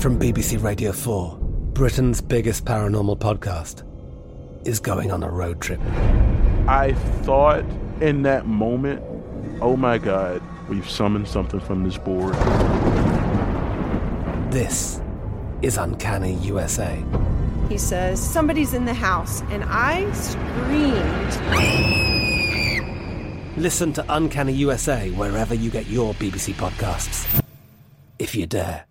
From BBC Radio 4, Britain's biggest paranormal podcast is going on a road trip. I thought in that moment, oh my God, we've summoned something from this board. This is Uncanny USA. He says, somebody's in the house, and I screamed. Listen to Uncanny USA wherever you get your BBC podcasts, if you dare.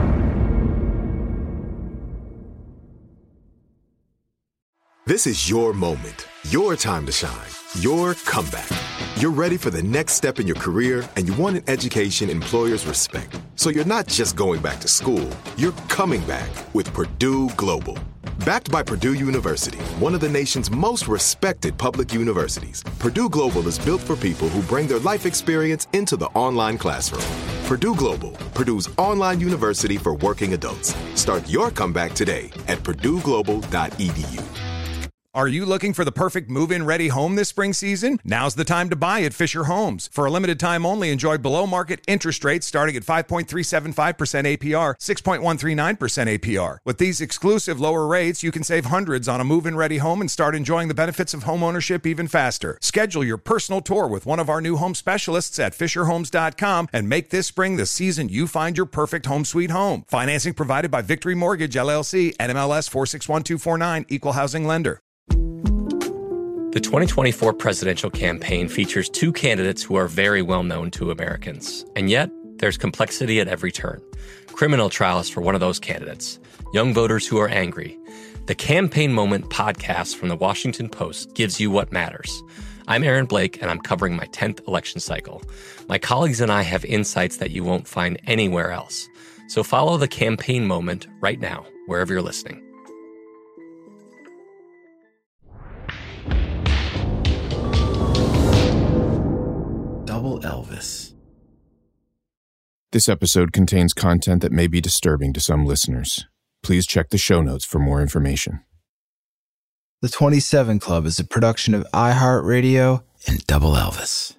This is your moment, your time to shine, your comeback. You're ready for the next step in your career, and you want an education employers respect. So you're not just going back to school, you're coming back with Purdue Global. Backed by Purdue University, one of the nation's most respected public universities, Purdue Global is built for people who bring their life experience into the online classroom. Purdue Global, Purdue's online university for working adults. Start your comeback today at purdueglobal.edu. Are you looking for the perfect move-in ready home this spring season? Now's the time to buy at Fisher Homes. For a limited time only, enjoy below-market interest rates starting at 5.375% APR, 6.139% APR. With these exclusive lower rates, you can save hundreds on a move-in ready home and start enjoying the benefits of home ownership even faster. Schedule your personal tour with one of our new home specialists at FisherHomes.com and make this spring the season you find your perfect home sweet home. Financing provided by Victory Mortgage, LLC, NMLS 461249, Equal Housing Lender. The 2024 presidential campaign features two candidates who are very well known to Americans. And yet, there's complexity at every turn. Criminal trials for one of those candidates. Young voters who are angry. The Campaign Moment podcast from the Washington Post gives you what matters. I'm Aaron Blake, and I'm covering my 10th election cycle. My colleagues and I have insights that you won't find anywhere else. So follow The Campaign Moment right now, wherever you're listening. Double Elvis. This episode contains content that may be disturbing to some listeners. Please check the show notes for more information. The 27 Club is a production of iHeartRadio and Double Elvis.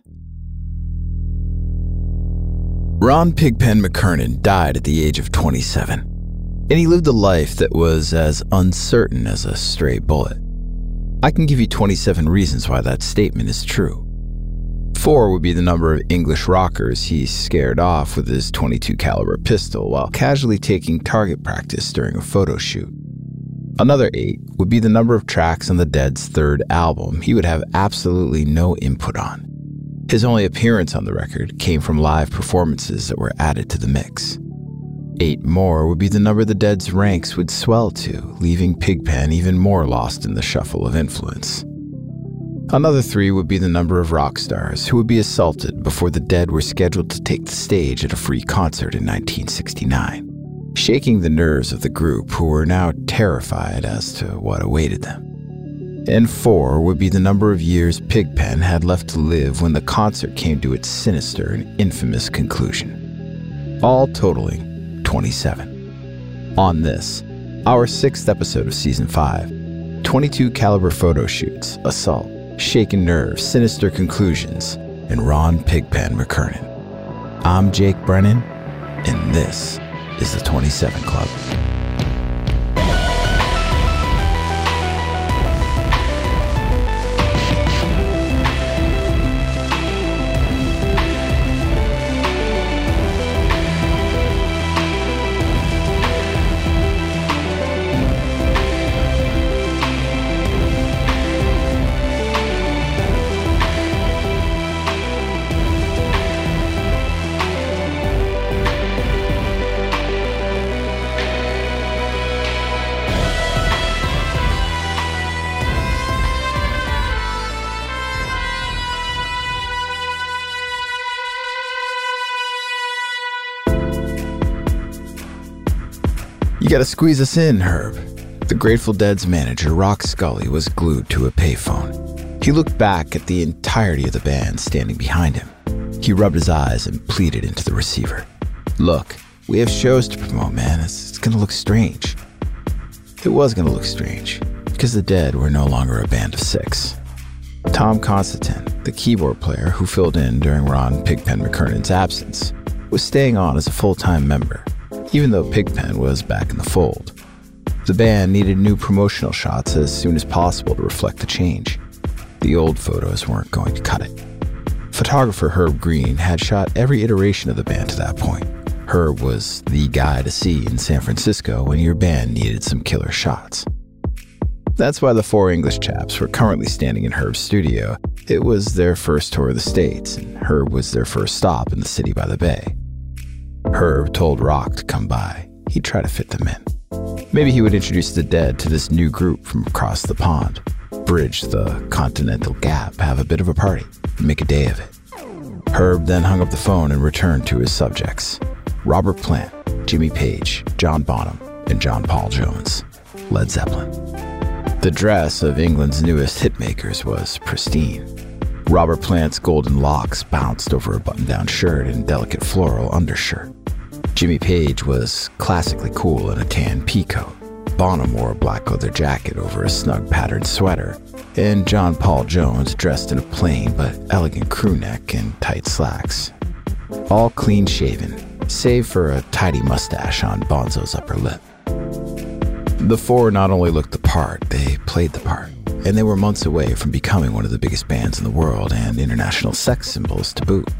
Ron Pigpen McKernan died at the age of 27, and he lived a life that was as uncertain as a stray bullet. I can give you 27 reasons why that statement is true. 4 would be the number of English rockers he scared off with his .22 caliber pistol while casually taking target practice during a photo shoot. Another 8 would be the number of tracks on the Dead's third album he would have absolutely no input on. His only appearance on the record came from live performances that were added to the mix. 8 more would be the number the Dead's ranks would swell to, leaving Pigpen even more lost in the shuffle of influence. Another 3 would be the number of rock stars who would be assaulted before the Dead were scheduled to take the stage at a free concert in 1969, shaking the nerves of the group who were now terrified as to what awaited them. And 4 would be the number of years Pigpen had left to live when the concert came to its sinister and infamous conclusion, all totaling 27. On this, our 6th episode of Season 5, .22 caliber photo shoots, assault, shaken nerves, sinister conclusions, and Ron Pigpen McKernan. I'm Jake Brennan, and this is the 27 Club. You gotta squeeze us in, Herb. The Grateful Dead's manager, Rock Scully, was glued to a payphone. He looked back at the entirety of the band standing behind him. He rubbed his eyes and pleaded into the receiver. Look, we have shows to promote, man. It's gonna look strange. It was gonna look strange, because the Dead were no longer a band of 6. Tom Constantin, the keyboard player who filled in during Ron Pigpen McKernan's absence, was staying on as a full-time member. even though Pigpen was back in the fold. The band needed new promotional shots as soon as possible to reflect the change. The old photos weren't going to cut it. Photographer Herb Green had shot every iteration of the band to that point. Herb was the guy to see in San Francisco when your band needed some killer shots. That's why the four English chaps were currently standing in Herb's studio. It was their first tour of the States, and Herb was their first stop in the city by the bay. Herb told Rock to come by. He'd try to fit them in. Maybe he would introduce the Dead to this new group from across the pond, bridge the continental gap, have a bit of a party, make a day of it. Herb then hung up the phone and returned to his subjects: Robert Plant, Jimmy Page, John Bonham, and John Paul Jones, Led Zeppelin. The dress of England's newest hitmakers was pristine. Robert Plant's golden locks bounced over a button-down shirt and delicate floral undershirt. Jimmy Page was classically cool in a tan pea coat. Bonham wore a black leather jacket over a snug patterned sweater, and John Paul Jones dressed in a plain but elegant crew neck and tight slacks. All clean-shaven, save for a tidy mustache on Bonzo's upper lip. The four not only looked the part, they played the part, and they were months away from becoming one of the biggest bands in the world and international sex symbols to boot.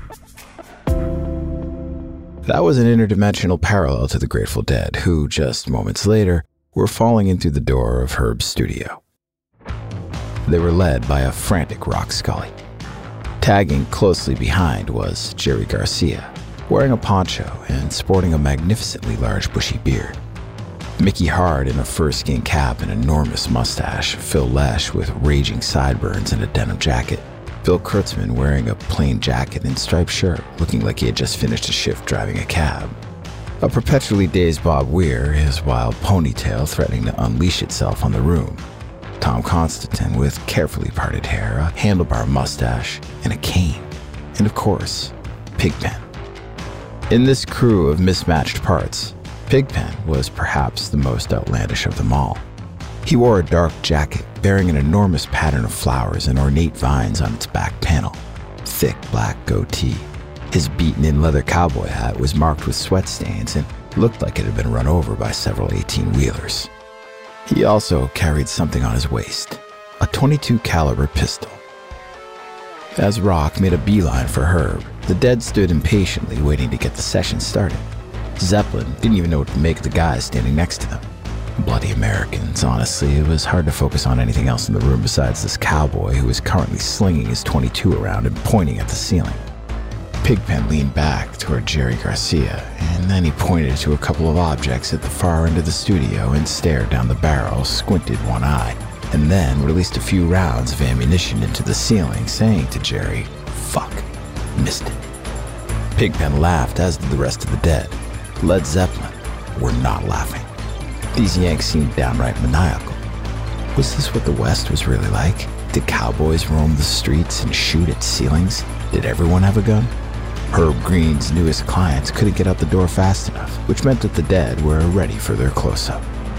That was an interdimensional parallel to the Grateful Dead, who, just moments later, were falling in through the door of Herb's studio. They were led by a frantic Rock Scully. Tagging closely behind was Jerry Garcia, wearing a poncho and sporting a magnificently large bushy beard. Mickey Hard in a fur-skin cap and enormous mustache, Phil Lesh with raging sideburns and a denim jacket, Bill Kurtzman wearing a plain jacket and striped shirt, looking like he had just finished a shift driving a cab. A perpetually dazed Bob Weir, his wild ponytail threatening to unleash itself on the room. Tom Constantine with carefully parted hair, a handlebar mustache, and a cane. And of course, Pigpen. In this crew of mismatched parts, Pigpen was perhaps the most outlandish of them all. He wore a dark jacket bearing an enormous pattern of flowers and ornate vines on its back panel, thick black goatee. His beaten-in leather cowboy hat was marked with sweat stains and looked like it had been run over by several 18-wheelers. He also carried something on his waist, a .22 caliber pistol. As Rock made a beeline for Herb, the Dead stood impatiently waiting to get the session started. Zeppelin didn't even know what to make of the guys standing next to them. Bloody Americans, honestly. It was hard to focus on anything else in the room besides this cowboy who was currently slinging his .22 around and pointing at the ceiling. Pigpen leaned back toward Jerry Garcia, and then he pointed to a couple of objects at the far end of the studio and stared down the barrel, squinted one eye, and then released a few rounds of ammunition into the ceiling, saying to Jerry, "Fuck, missed it." Pigpen laughed, as did the rest of the Dead. Led Zeppelin were not laughing. These Yanks seemed downright maniacal. Was this what the West was really like? Did cowboys roam the streets and shoot at ceilings? Did everyone have a gun? Herb Green's newest clients couldn't get out the door fast enough, which meant that the Dead were ready for their close-up.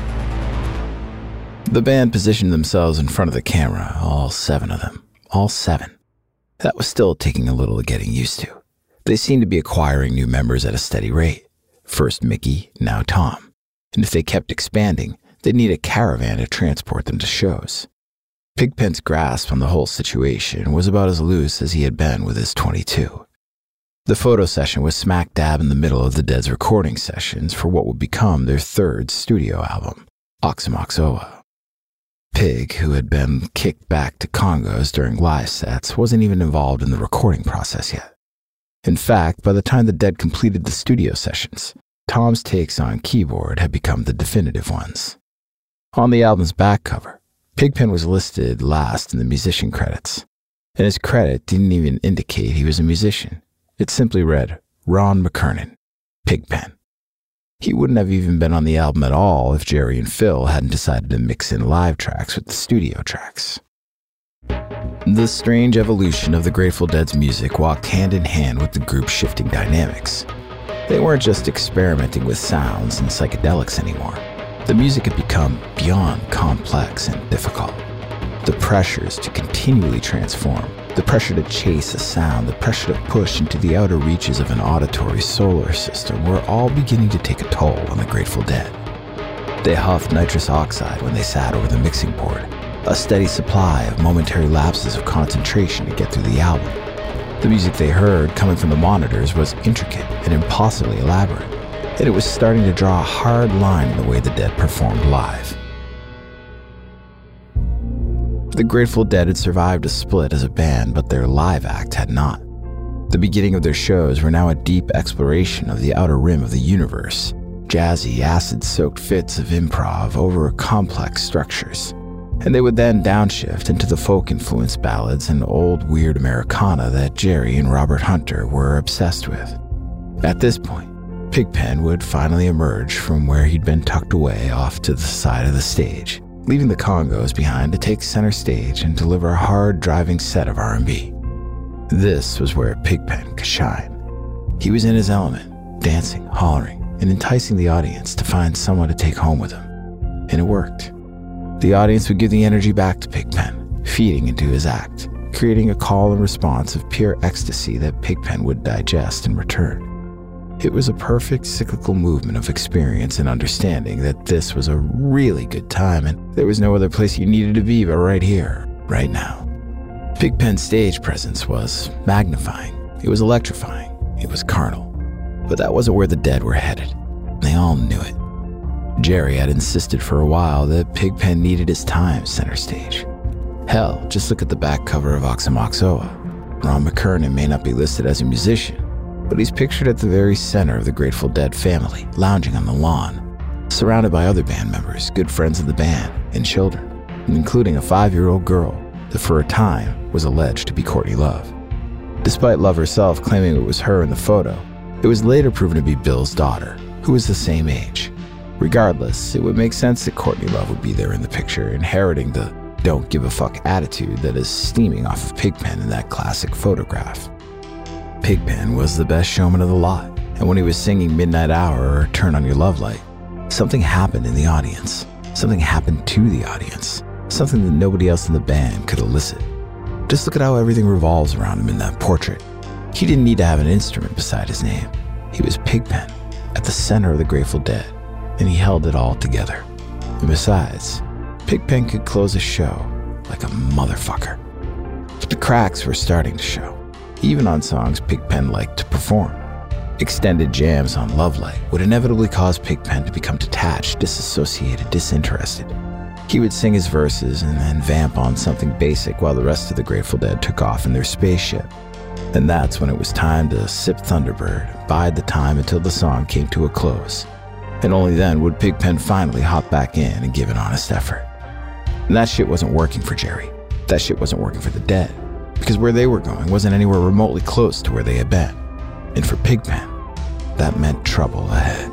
The band positioned themselves in front of the camera, all 7 of them. All 7. That was still taking a little getting used to. They seemed to be acquiring new members at a steady rate. First Mickey, now Tom. And if they kept expanding, they'd need a caravan to transport them to shows. Pigpen's grasp on the whole situation was about as loose as he had been with his .22. The photo session was smack dab in the middle of the Dead's recording sessions for what would become their 3rd studio album, Oxymoxoa. Pig, who had been kicked back to Congos during live sets, wasn't even involved in the recording process yet. In fact, by the time the Dead completed the studio sessions, Tom's takes on keyboard had become the definitive ones. On the album's back cover, Pigpen was listed last in the musician credits, and his credit didn't even indicate he was a musician. It simply read, Ron McKernan, Pigpen. He wouldn't have even been on the album at all if Jerry and Phil hadn't decided to mix in live tracks with the studio tracks. The strange evolution of the Grateful Dead's music walked hand in hand with the group's shifting dynamics. They weren't just experimenting with sounds and psychedelics anymore. The music had become beyond complex and difficult. The pressures to continually transform, the pressure to chase a sound, the pressure to push into the outer reaches of an auditory solar system were all beginning to take a toll on the Grateful Dead. They huffed nitrous oxide when they sat over the mixing board, a steady supply of momentary lapses of concentration to get through the album. The music they heard coming from the monitors was intricate and impossibly elaborate, and it was starting to draw a hard line in the way the Dead performed live. The Grateful Dead had survived a split as a band, but their live act had not. The beginning of their shows were now a deep exploration of the outer rim of the universe, jazzy, acid-soaked fits of improv over complex structures. And they would then downshift into the folk-influenced ballads and old weird Americana that Jerry and Robert Hunter were obsessed with. At this point, Pigpen would finally emerge from where he'd been tucked away off to the side of the stage, leaving the Congos behind to take center stage and deliver a hard-driving set of R&B. This was where Pigpen could shine. He was in his element, dancing, hollering, and enticing the audience to find someone to take home with him. And it worked. The audience would give the energy back to Pigpen, feeding into his act, creating a call and response of pure ecstasy that Pigpen would digest in return. It was a perfect cyclical movement of experience and understanding that this was a really good time and there was no other place you needed to be but right here, right now. Pigpen's stage presence was magnifying, it was electrifying, it was carnal. But that wasn't where the Dead were headed. They all knew it. Jerry had insisted for a while that Pigpen needed his time center stage. Hell, just look at the back cover of Oxymoxoa. Ron McKernan may not be listed as a musician, but he's pictured at the very center of the Grateful Dead family, lounging on the lawn, surrounded by other band members, good friends of the band, and children, including a 5-year-old girl that for a time was alleged to be Courtney Love. Despite Love herself claiming it was her in the photo, it was later proven to be Bill's daughter, who was the same age. Regardless, it would make sense that Courtney Love would be there in the picture, inheriting the don't give a fuck attitude that is steaming off of Pigpen in that classic photograph. Pigpen was the best showman of the lot, and when he was singing Midnight Hour or Turn on Your Love Light, something happened in the audience. Something happened to the audience. Something that nobody else in the band could elicit. Just look at how everything revolves around him in that portrait. He didn't need to have an instrument beside his name. He was Pigpen, at the center of the Grateful Dead, and he held it all together. And besides, Pigpen could close a show like a motherfucker. The cracks were starting to show, even on songs Pigpen liked to perform. Extended jams on Love Light would inevitably cause Pigpen to become detached, disassociated, disinterested. He would sing his verses and then vamp on something basic while the rest of the Grateful Dead took off in their spaceship. And that's when it was time to sip Thunderbird, bide the time until the song came to a close. And only then would Pigpen finally hop back in and give an honest effort. And that shit wasn't working for Jerry. That shit wasn't working for the Dead. Because where they were going wasn't anywhere remotely close to where they had been. And for Pigpen, that meant trouble ahead.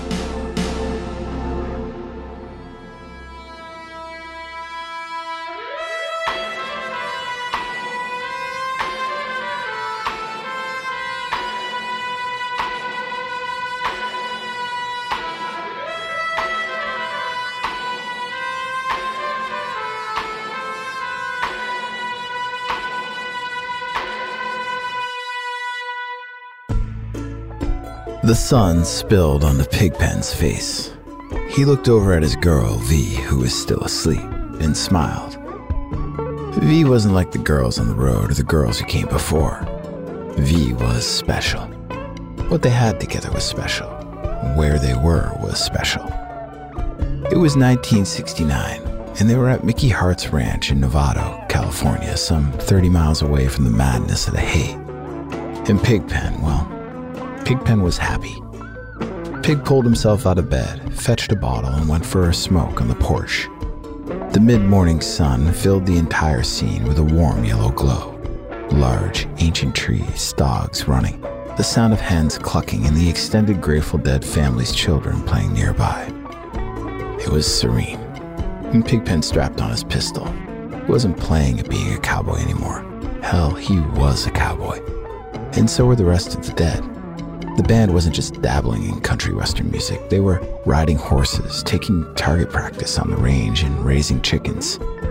The sun spilled onto Pigpen's face. He looked over at his girl, V, who was still asleep, and smiled. V wasn't like the girls on the road or the girls who came before. V was special. What they had together was special. Where they were was special. It was 1969, and they were at Mickey Hart's ranch in Novato, California, some 30 miles away from the madness of the hate. And Pigpen, well, Pigpen was happy. Pig pulled himself out of bed, fetched a bottle, and went for a smoke on the porch. The mid-morning sun filled the entire scene with a warm yellow glow. Large, ancient trees, dogs running, the sound of hens clucking, and the extended Grateful Dead family's children playing nearby. It was serene. And Pigpen strapped on his pistol. He wasn't playing at being a cowboy anymore. Hell, he was a cowboy. And so were the rest of the Dead. The band wasn't just dabbling in country western music. They were riding horses, taking target practice on the range, and raising chickens.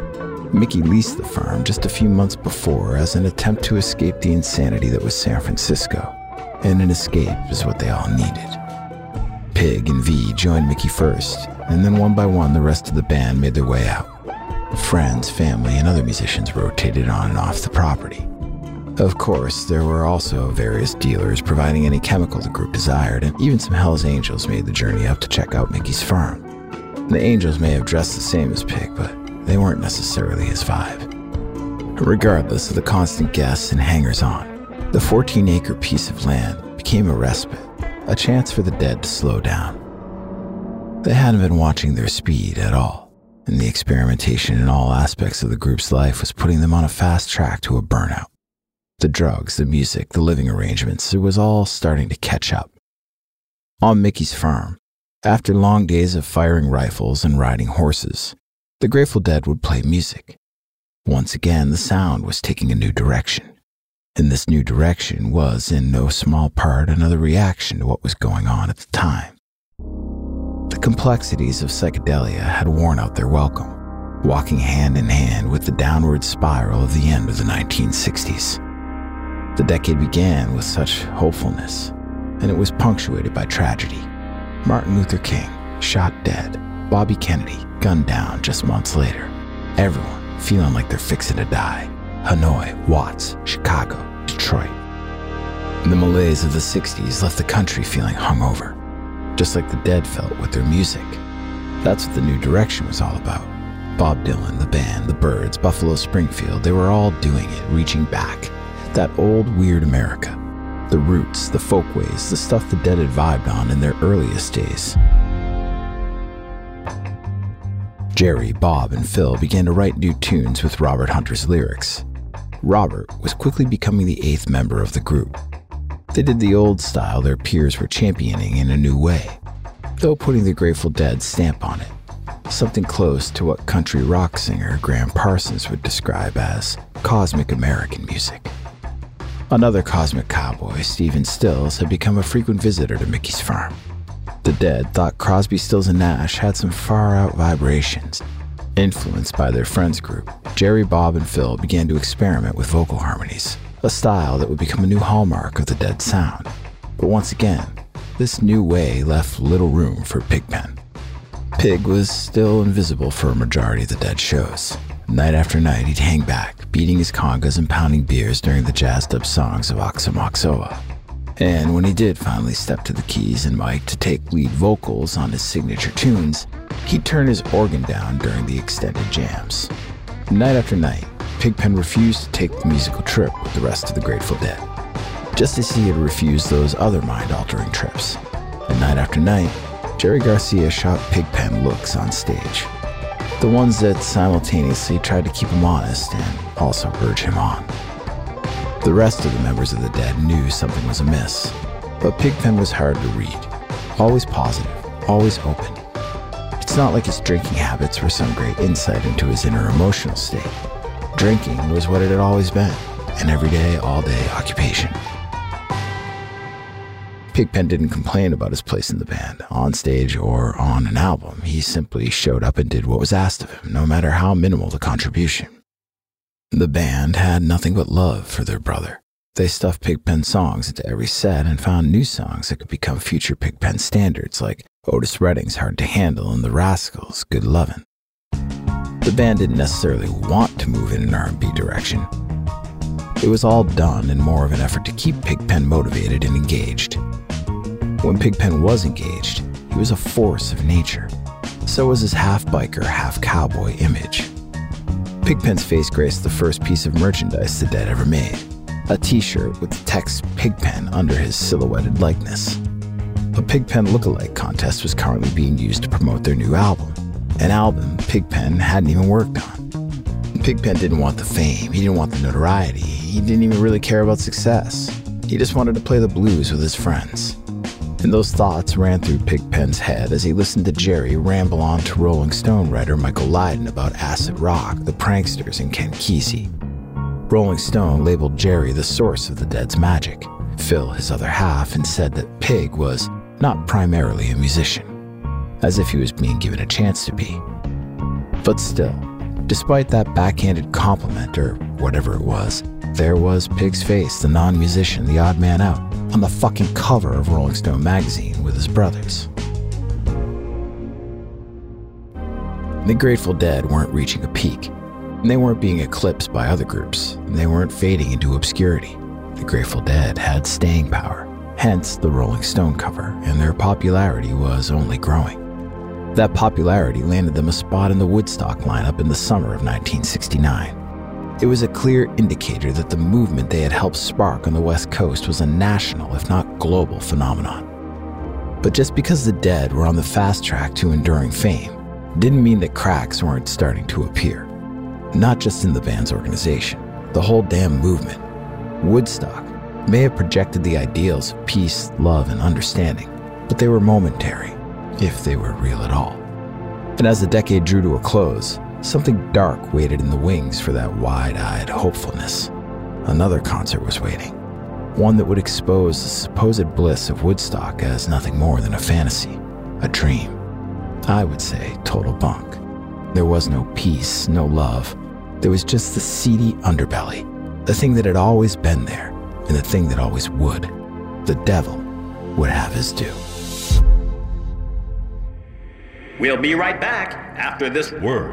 Mickey leased the farm just a few months before as an attempt to escape the insanity that was San Francisco, and an escape is what they all needed. Pig and V joined Mickey first, and then one by one the rest of the band made their way out. Friends, family, and other musicians rotated on and off the property. Of course, there were also various dealers providing any chemical the group desired, and even some Hells Angels made the journey up to check out Mickey's farm. The Angels may have dressed the same as Pig, but they weren't necessarily his vibe. Regardless of the constant guests and hangers-on, the 14-acre piece of land became a respite, a chance for the dead to slow down. They hadn't been watching their speed at all, and the experimentation in all aspects of the group's life was putting them on a fast track to a burnout. The drugs, the music, the living arrangements, it was all starting to catch up. On Mickey's farm, after long days of firing rifles and riding horses, the Grateful Dead would play music. Once again, the sound was taking a new direction. And this new direction was, in no small part, another reaction to what was going on at the time. The complexities of psychedelia had worn out their welcome, walking hand in hand with the downward spiral of the end of the 1960s. The decade began with such hopefulness, and it was punctuated by tragedy. Martin Luther King, shot dead. Bobby Kennedy, gunned down just months later. Everyone feeling like they're fixing to die. Hanoi, Watts, Chicago, Detroit. The malaise of the 60s left the country feeling hungover, just like the Dead felt with their music. That's what the new direction was all about. Bob Dylan, the band, the Byrds, Buffalo Springfield, they were all doing it, reaching back. That old, weird America. The roots, the folkways, the stuff the Dead had vibed on in their earliest days. Jerry, Bob, and Phil began to write new tunes with Robert Hunter's lyrics. Robert was quickly becoming the 8th member of the group. They did the old style their peers were championing in a new way, though putting the Grateful Dead stamp on it. Something close to what country rock singer Graham Parsons would describe as cosmic American music. Another cosmic cowboy, Stephen Stills, had become a frequent visitor to Mickey's farm. The Dead thought Crosby, Stills, and Nash had some far-out vibrations. Influenced by their friends group, Jerry, Bob, and Phil began to experiment with vocal harmonies, a style that would become a new hallmark of the Dead sound. But once again, this new way left little room for Pigpen. Pig was still invisible for a majority of the Dead shows. Night after night, he'd hang back, beating his congas and pounding beers during the jazzed-up songs of Oxomoxoa. And when he did finally step to the keys and mic to take lead vocals on his signature tunes, he'd turn his organ down during the extended jams. Night after night, Pigpen refused to take the musical trip with the rest of the Grateful Dead, just as he had refused those other mind-altering trips. And night after night, Jerry Garcia shot Pigpen looks on stage. The ones that simultaneously tried to keep him honest and also urge him on. The rest of the members of the Dead knew something was amiss, but Pigpen was hard to read. Always positive, always open. It's not like his drinking habits were some great insight into his inner emotional state. Drinking was what it had always been, an everyday, all-day occupation. Pigpen didn't complain about his place in the band, on stage or on an album. He simply showed up and did what was asked of him, no matter how minimal the contribution. The band had nothing but love for their brother. They stuffed Pigpen songs into every set and found new songs that could become future Pigpen standards, like Otis Redding's Hard to Handle and The Rascals' Good Lovin'. The band didn't necessarily want to move in an R&B direction. It was all done in more of an effort to keep Pigpen motivated and engaged. When Pigpen was engaged, he was a force of nature. So was his half-biker, half-cowboy image. Pigpen's face graced the first piece of merchandise the Dead ever made, a t-shirt with the text Pigpen under his silhouetted likeness. A Pigpen look-alike contest was currently being used to promote their new album, an album Pigpen hadn't even worked on. Pigpen didn't want the fame, he didn't want the notoriety, he didn't even really care about success. He just wanted to play the blues with his friends. And those thoughts ran through Pigpen's head as he listened to Jerry ramble on to Rolling Stone writer Michael Lydon about acid rock, the Pranksters, and Ken Kesey. Rolling Stone labeled Jerry the source of the Dead's magic, Phil his other half, and said that Pig was not primarily a musician, as if he was being given a chance to be. But still, Despite that backhanded compliment, or whatever it was, there was Pig's face, the non-musician, the odd man out, on the fucking cover of Rolling Stone magazine with his brothers. The Grateful Dead weren't reaching a peak, and they weren't being eclipsed by other groups, and they weren't fading into obscurity. The Grateful Dead had staying power, hence the Rolling Stone cover, and their popularity was only growing. That popularity landed them a spot in the Woodstock lineup in the summer of 1969. It was a clear indicator that the movement they had helped spark on the West Coast was a national, if not global, phenomenon. But just because the Dead were on the fast track to enduring fame didn't mean that cracks weren't starting to appear. Not just in the band's organization, the whole damn movement. Woodstock may have projected the ideals of peace, love, and understanding, but they were momentary, if they were real at all. And as the decade drew to a close, something dark waited in the wings for that wide-eyed hopefulness. Another concert was waiting, one that would expose the supposed bliss of Woodstock as nothing more than a fantasy, a dream. I would say total bunk. There was no peace, no love. There was just the seedy underbelly, the thing that had always been there, and the thing that always would. The devil would have his due. We'll be right back after this word.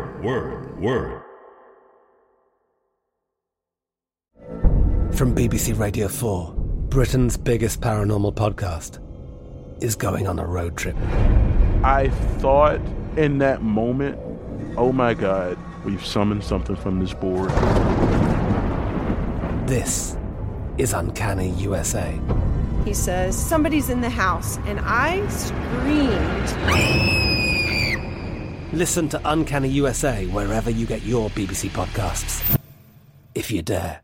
From BBC Radio 4, Britain's biggest paranormal podcast is going on a road trip. I thought in that moment, oh my God, we've summoned something from this board. This is Uncanny USA. He says, somebody's in the house, and I screamed. Listen to Uncanny USA wherever you get your BBC podcasts, if you dare.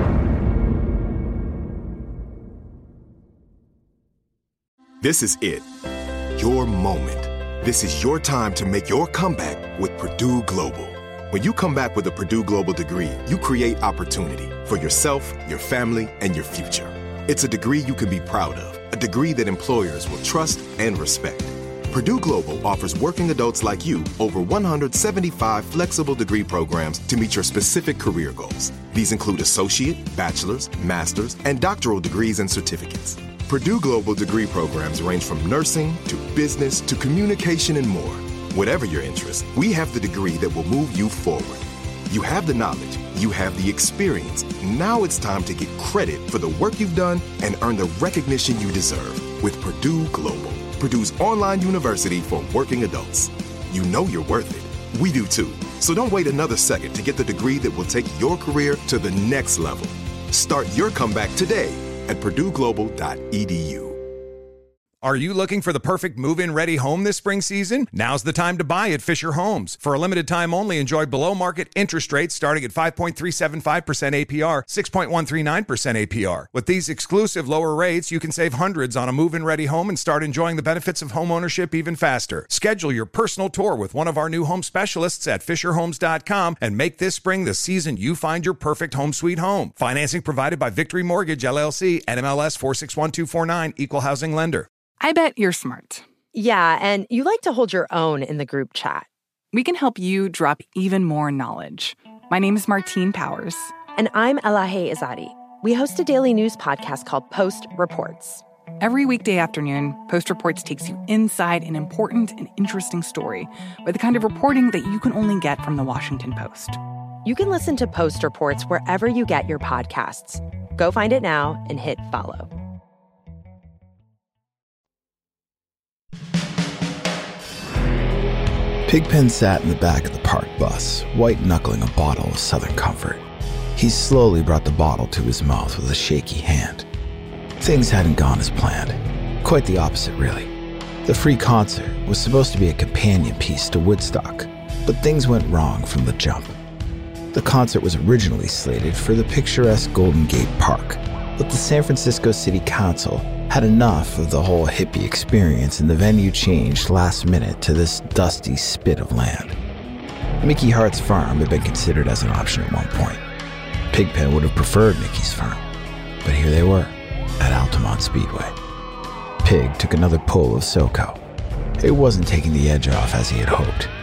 This is it. Your moment. This is your time to make your comeback with Purdue Global. When you come back with a Purdue Global degree, you create opportunity for yourself, your family, and your future. It's a degree you can be proud of, a degree that employers will trust and respect. Purdue Global offers working adults like you over 175 flexible degree programs to meet your specific career goals. These include associate, bachelor's, master's, and doctoral degrees and certificates. Purdue Global degree programs range from nursing to business to communication and more. Whatever your interest, we have the degree that will move you forward. You have the knowledge, you have the experience. Now it's time to get credit for the work you've done and earn the recognition you deserve with Purdue Global, Purdue's online university for working adults. You know you're worth it. We do too. So don't wait another second to get the degree that will take your career to the next level. Start your comeback today at purdueglobal.edu. Are you looking for the perfect move-in ready home this spring season? Now's the time to buy at Fisher Homes. For a limited time only, enjoy below-market interest rates starting at 5.375% APR, 6.139% APR. With these exclusive lower rates, you can save hundreds on a move-in ready home and start enjoying the benefits of homeownership even faster. Schedule your personal tour with one of our new home specialists at FisherHomes.com and make this spring the season you find your perfect home sweet home. Financing provided by Victory Mortgage, LLC, NMLS 461249, Equal Housing Lender. I bet you're smart. Yeah, and you like to hold your own in the group chat. We can help you drop even more knowledge. My name is Martine Powers. And I'm Elahe Izadi. We host a daily news podcast called Post Reports. Every weekday afternoon, Post Reports takes you inside an important and interesting story with the kind of reporting that you can only get from the Washington Post. You can listen to Post Reports wherever you get your podcasts. Go find it now and hit follow. Pigpen sat in the back of the park bus, white-knuckling a bottle of Southern Comfort. He slowly brought the bottle to his mouth with a shaky hand. Things hadn't gone as planned. Quite the opposite, really. The free concert was supposed to be a companion piece to Woodstock, but things went wrong from the jump. The concert was originally slated for the picturesque Golden Gate Park, but the San Francisco City Council had enough of the whole hippie experience, and the venue changed last minute to this dusty spit of land. Mickey Hart's farm had been considered as an option at one point. Pigpen would have preferred Mickey's farm, but here they were, at Altamont Speedway. Pig took another pull of SoCo. It wasn't taking the edge off as he had hoped.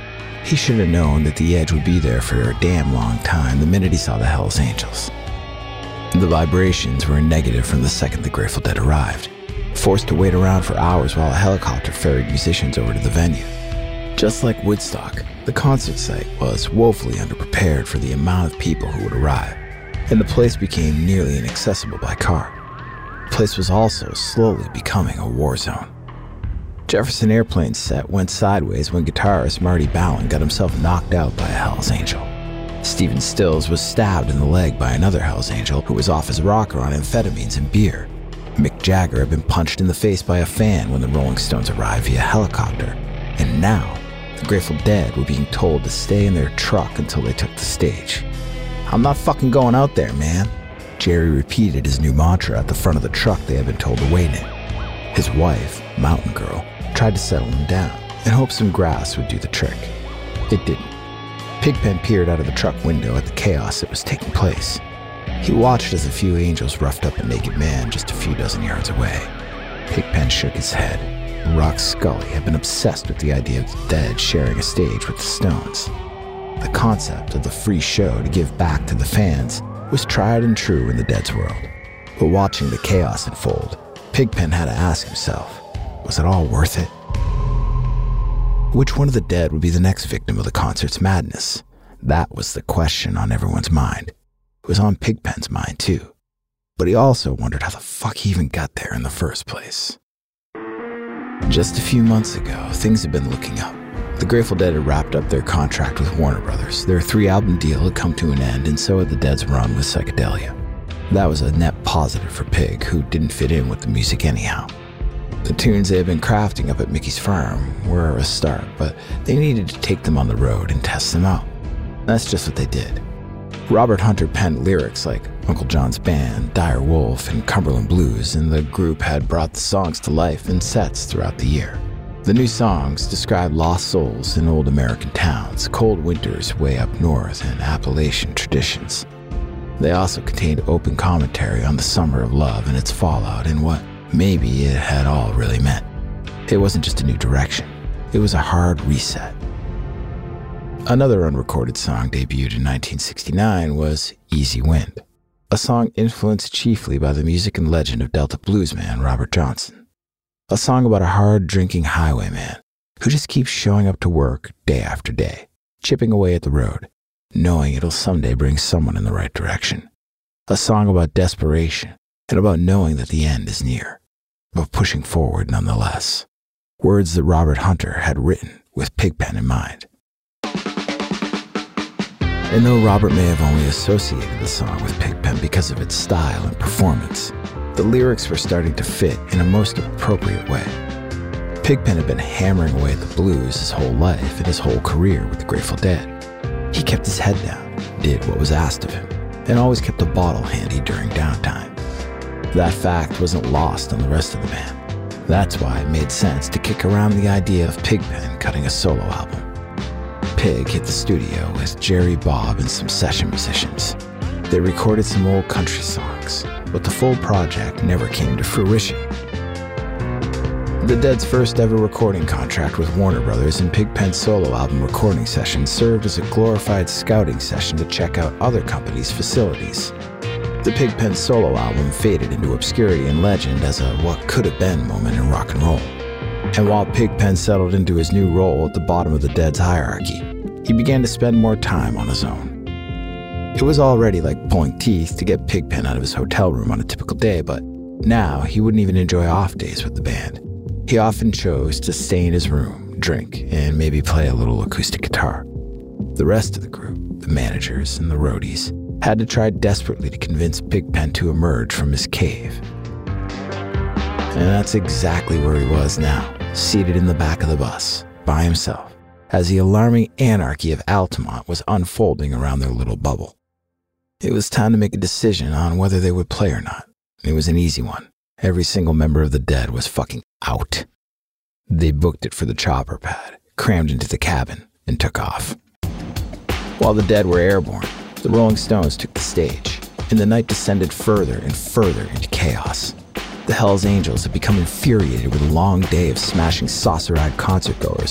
He should have known that the Edge would be there for a damn long time the minute he saw the Hells Angels. The vibrations were negative from the second the Grateful Dead arrived, forced to wait around for hours while a helicopter ferried musicians over to the venue. Just like Woodstock, the concert site was woefully underprepared for the amount of people who would arrive, and the place became nearly inaccessible by car. The place was also slowly becoming a war zone. Jefferson Airplane's set went sideways when guitarist Marty Balin got himself knocked out by a Hells Angel. Stephen Stills was stabbed in the leg by another Hells Angel who was off his rocker on amphetamines and beer. Mick Jagger had been punched in the face by a fan when the Rolling Stones arrived via helicopter. And now, the Grateful Dead were being told to stay in their truck until they took the stage. "I'm not fucking going out there, man." Jerry repeated his new mantra at the front of the truck they had been told to wait in. His wife, Mountain Girl, tried to settle him down and hoped some grass would do the trick. It didn't. Pigpen peered out of the truck window at the chaos that was taking place. He watched as a few angels roughed up a naked man just a few dozen yards away. Pigpen shook his head. Rock Scully had been obsessed with the idea of the Dead sharing a stage with the Stones. The concept of the free show to give back to the fans was tried and true in the Dead's world. But watching the chaos unfold, Pigpen had to ask himself, was it all worth it? Which one of the Dead would be the next victim of the concert's madness? That was the question on everyone's mind. It was on Pigpen's mind too. But he also wondered how the fuck he even got there in the first place. Just a few months ago, things had been looking up. The Grateful Dead had wrapped up their contract with Warner Brothers. Their 3-album deal had come to an end, and so had the Dead's run with Psychedelia. That was a net positive for Pig, who didn't fit in with the music anyhow. The tunes they had been crafting up at Mickey's farm were a start, but they needed to take them on the road and test them out. That's just what they did. Robert Hunter penned lyrics like Uncle John's Band, Dire Wolf, and Cumberland Blues, and the group had brought the songs to life in sets throughout the year. The new songs described lost souls in old American towns, cold winters way up north, and Appalachian traditions. They also contained open commentary on the summer of love and its fallout and what maybe it had all really meant. It wasn't just a new direction. It was a hard reset. Another unrecorded song debuted in 1969 was Easy Wind, a song influenced chiefly by the music and legend of Delta bluesman Robert Johnson. A song about a hard-drinking highwayman who just keeps showing up to work day after day, chipping away at the road, knowing it'll someday bring someone in the right direction. A song about desperation and about knowing that the end is near, but pushing forward nonetheless. Words that Robert Hunter had written with Pigpen in mind. And though Robert may have only associated the song with Pigpen because of its style and performance, the lyrics were starting to fit in a most appropriate way. Pigpen had been hammering away at the blues his whole life and his whole career with the Grateful Dead. He kept his head down, did what was asked of him, and always kept a bottle handy during downtime. That fact wasn't lost on the rest of the band. That's why it made sense to kick around the idea of Pigpen cutting a solo album. Pig hit the studio with Jerry, Bob, and some session musicians. They recorded some old country songs, but the full project never came to fruition. The Dead's first ever recording contract with Warner Brothers and Pigpen's solo album recording session served as a glorified scouting session to check out other companies' facilities. The Pigpen solo album faded into obscurity and legend as a what could have been moment in rock and roll. And while Pigpen settled into his new role at the bottom of the Dead's hierarchy, he began to spend more time on his own. It was already like pulling teeth to get Pigpen out of his hotel room on a typical day, but now he wouldn't even enjoy off days with the band. He often chose to stay in his room, drink, and maybe play a little acoustic guitar. The rest of the group, the managers and the roadies, had to try desperately to convince Pigpen to emerge from his cave. And that's exactly where he was now, seated in the back of the bus, by himself, as the alarming anarchy of Altamont was unfolding around their little bubble. It was time to make a decision on whether they would play or not. It was an easy one. Every single member of the Dead was fucking out. They booked it for the chopper pad, crammed into the cabin, and took off. While the Dead were airborne, the Rolling Stones took the stage, and the night descended further and further into chaos. The Hells Angels had become infuriated with a long day of smashing saucer-eyed concertgoers,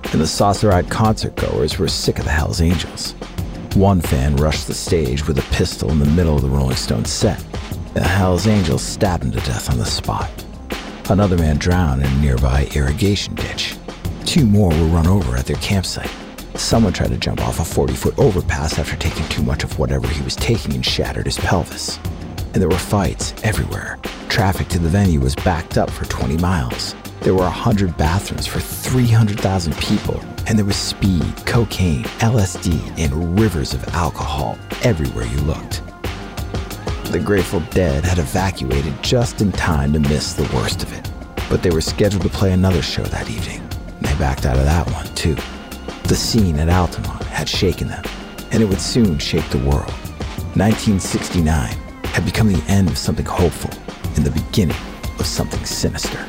and the saucer-eyed concert-goers were sick of the Hells Angels. One fan rushed the stage with a pistol in the middle of the Rolling Stones set. The Hells Angels stabbed him to death on the spot. Another man drowned in a nearby irrigation ditch. 2 more were run over at their campsite. Someone tried to jump off a 40-foot overpass after taking too much of whatever he was taking and shattered his pelvis. And there were fights everywhere. Traffic to the venue was backed up for 20 miles. There were 100 bathrooms for 300,000 people, and there was speed, cocaine, LSD, and rivers of alcohol everywhere you looked. The Grateful Dead had evacuated just in time to miss the worst of it, but they were scheduled to play another show that evening, and they backed out of that one too. The scene at Altamont had shaken them, and it would soon shake the world. 1969 had become the end of something hopeful and the beginning of something sinister.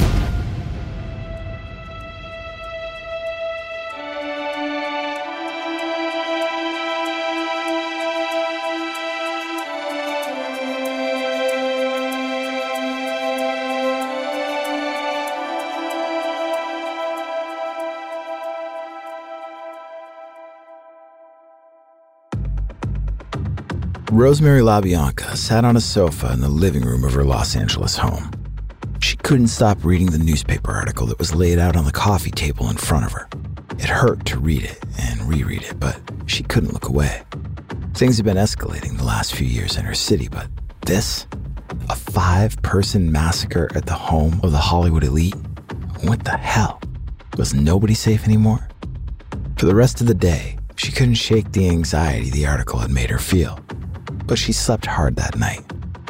Rosemary LaBianca sat on a sofa in the living room of her Los Angeles home. She couldn't stop reading the newspaper article that was laid out on the coffee table in front of her. It hurt to read it and reread it, but she couldn't look away. Things had been escalating the last few years in her city, but this? A 5-person massacre at the home of the Hollywood elite? What the hell? Was nobody safe anymore? For the rest of the day, she couldn't shake the anxiety the article had made her feel. But she slept hard that night.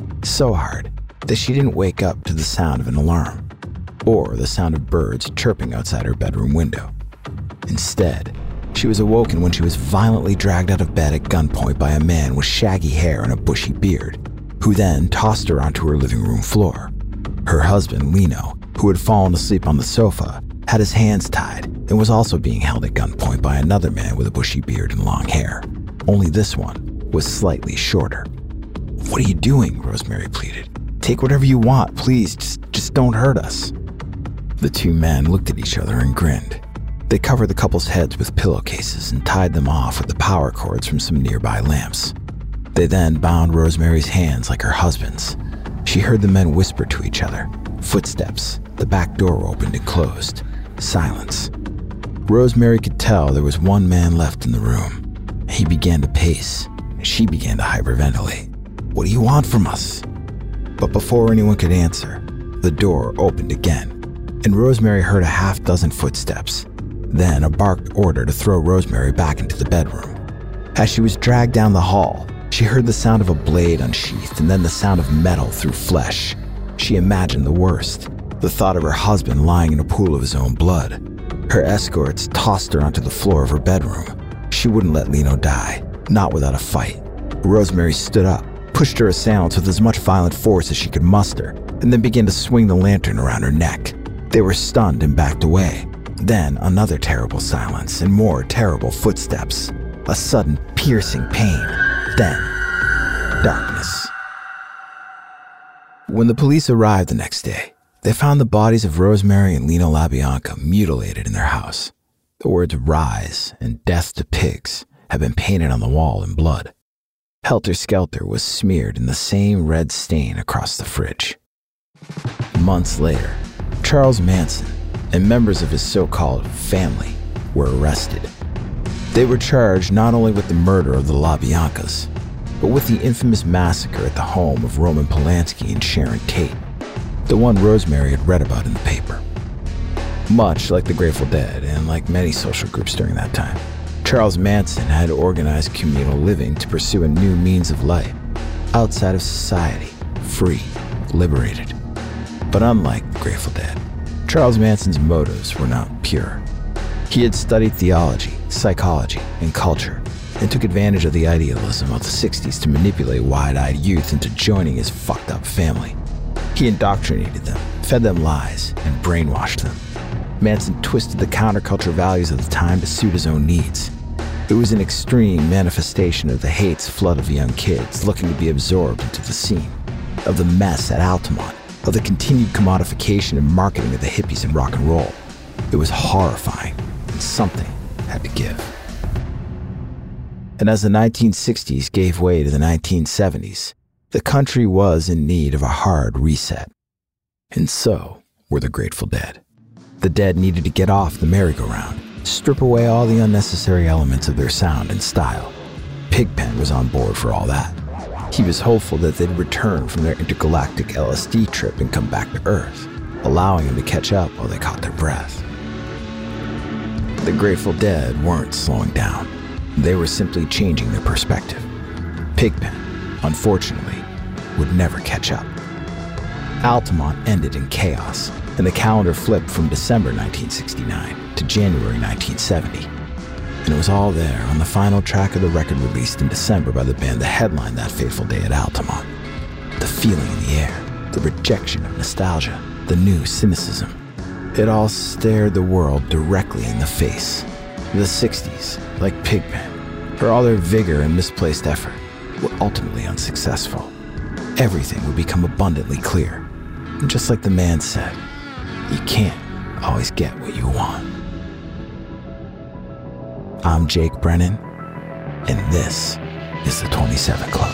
So hard that she didn't wake up to the sound of an alarm or the sound of birds chirping outside her bedroom window. Instead, she was awoken when she was violently dragged out of bed at gunpoint by a man with shaggy hair and a bushy beard, who then tossed her onto her living room floor. Her husband, Lino, who had fallen asleep on the sofa, had his hands tied and was also being held at gunpoint by another man with a bushy beard and long hair. Only this one was slightly shorter. "What are you doing?" Rosemary pleaded. "Take whatever you want, please. Just don't hurt us." The 2 men looked at each other and grinned. They covered the couple's heads with pillowcases and tied them off with the power cords from some nearby lamps. They then bound Rosemary's hands like her husband's. She heard the men whisper to each other. Footsteps. The back door opened and closed. Silence. Rosemary could tell there was one man left in the room. He began to pace. She began to hyperventilate. "What do you want from us?" But before anyone could answer, the door opened again, and Rosemary heard a 6 footsteps, then a barked order to throw Rosemary back into the bedroom. As she was dragged down the hall, she heard the sound of a blade unsheathed and then the sound of metal through flesh. She imagined the worst, the thought of her husband lying in a pool of his own blood. Her escorts tossed her onto the floor of her bedroom. She wouldn't let Lino die, not without a fight. Rosemary stood up, pushed her assailants with as much violent force as she could muster, and then began to swing the lantern around her neck. They were stunned and backed away. Then another terrible silence and more terrible footsteps. A sudden piercing pain. Then darkness. When the police arrived the next day, they found the bodies of Rosemary and Lino LaBianca mutilated in their house. The words "Rise" and "Death to Pigs" had been painted on the wall in blood. Helter Skelter was smeared in the same red stain across the fridge. Months later, Charles Manson and members of his so-called family were arrested. They were charged not only with the murder of the LaBiancas, but with the infamous massacre at the home of Roman Polanski and Sharon Tate, the one Rosemary had read about in the paper. Much like the Grateful Dead and like many social groups during that time, Charles Manson had organized communal living to pursue a new means of life, outside of society, free, liberated. But unlike the Grateful Dead, Charles Manson's motives were not pure. He had studied theology, psychology, and culture, and took advantage of the idealism of the 60s to manipulate wide-eyed youth into joining his fucked up family. He indoctrinated them, fed them lies, and brainwashed them. Manson twisted the counterculture values of the time to suit his own needs. It was an extreme manifestation of the hate's flood of young kids looking to be absorbed into the scene, of the mess at Altamont, of the continued commodification and marketing of the hippies and rock and roll. It was horrifying, and something had to give. And as the 1960s gave way to the 1970s, the country was in need of a hard reset. And so were the Grateful Dead. The Dead needed to get off the merry-go-round, strip away all the unnecessary elements of their sound and style. Pigpen was on board for all that. He was hopeful that they'd return from their intergalactic LSD trip and come back to Earth, allowing them to catch up while they caught their breath. The Grateful Dead weren't slowing down. They were simply changing their perspective. Pigpen, unfortunately, would never catch up. Altamont ended in chaos, and the calendar flipped from December 1969 to January 1970. And it was all there on the final track of the record released in December by the band that headlined that fateful day at Altamont. The feeling in the air, the rejection of nostalgia, the new cynicism. It all stared the world directly in the face. The 60s, like Pigpen, for all their vigor and misplaced effort, were ultimately unsuccessful. Everything would become abundantly clear. And just like the man said, you can't always get what you want. I'm Jake Brennan, and this is the 27 Club.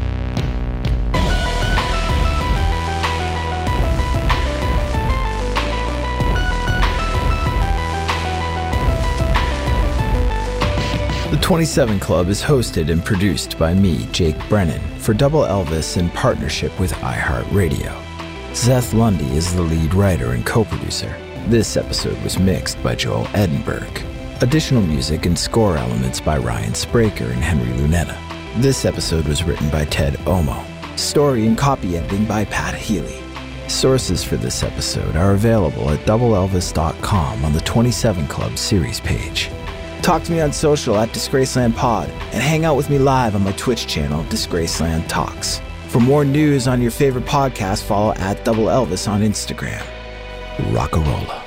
The 27 Club is hosted and produced by me, Jake Brennan, for Double Elvis in partnership with iHeartRadio. Seth Lundy is the lead writer and co-producer. This episode was mixed by Joel Edinburgh. Additional music and score elements by Ryan Spraker and Henry Lunetta. This episode was written by Ted Omo. Story and copy editing by Pat Healy. Sources for this episode are available at doubleelvis.com on the 27 Club series page. Talk to me on social at Disgraceland Pod and hang out with me live on my Twitch channel, Disgraceland Talks. For more news on your favorite podcast, follow at Double Elvis on Instagram. Rockarola.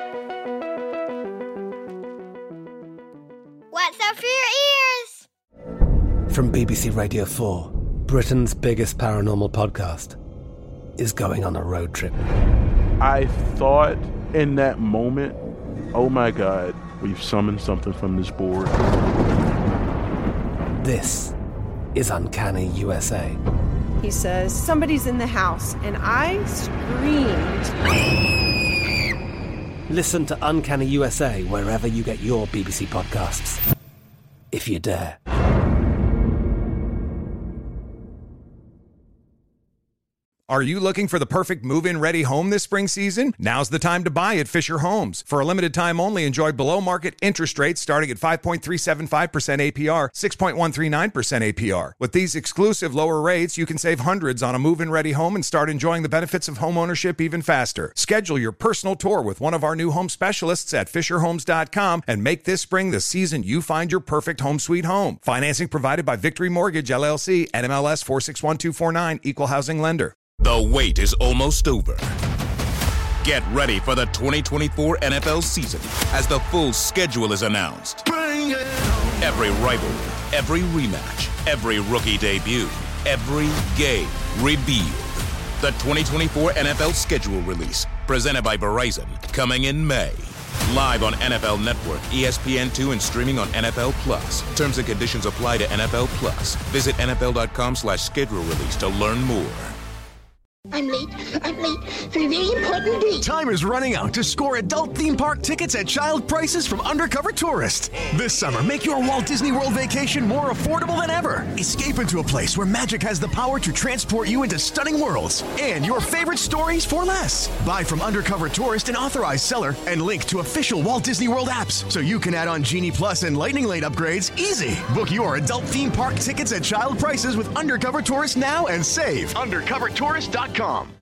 What's up for your ears? From BBC Radio 4, Britain's biggest paranormal podcast is going on a road trip. I thought in that moment, oh my God, we've summoned something from this board. This is Uncanny USA. He says, somebody's in the house, and I screamed. Listen to Uncanny USA wherever you get your BBC podcasts, if you dare. Are you looking for the perfect move-in ready home this spring season? Now's the time to buy at Fisher Homes. For a limited time only, enjoy below-market interest rates starting at 5.375% APR, 6.139% APR. With these exclusive lower rates, you can save hundreds on a move-in ready home and start enjoying the benefits of homeownership even faster. Schedule your personal tour with one of our new home specialists at FisherHomes.com and make this spring the season you find your perfect home sweet home. Financing provided by Victory Mortgage, LLC, NMLS 461249, Equal Housing Lender. The wait is almost over. Get ready for the 2024 NFL season as the full schedule is announced. Every rivalry, every rematch, every rookie debut, every game revealed. The 2024 NFL schedule release, presented by Verizon, coming in May. Live on NFL Network, ESPN2, and streaming on NFL Plus. Terms and conditions apply to NFL Plus. Visit NFL.com/schedule release to learn more. I'm late for a very important date. Time is running out to score adult theme park tickets at child prices from Undercover Tourist. This summer, make your Walt Disney World vacation more affordable than ever. Escape into a place where magic has the power to transport you into stunning worlds and your favorite stories for less. Buy from Undercover Tourist, an authorized seller, and link to official Walt Disney World apps so you can add on Genie Plus and Lightning Lane upgrades easy. Book your adult theme park tickets at child prices with Undercover Tourist now and save. UndercoverTourist.com.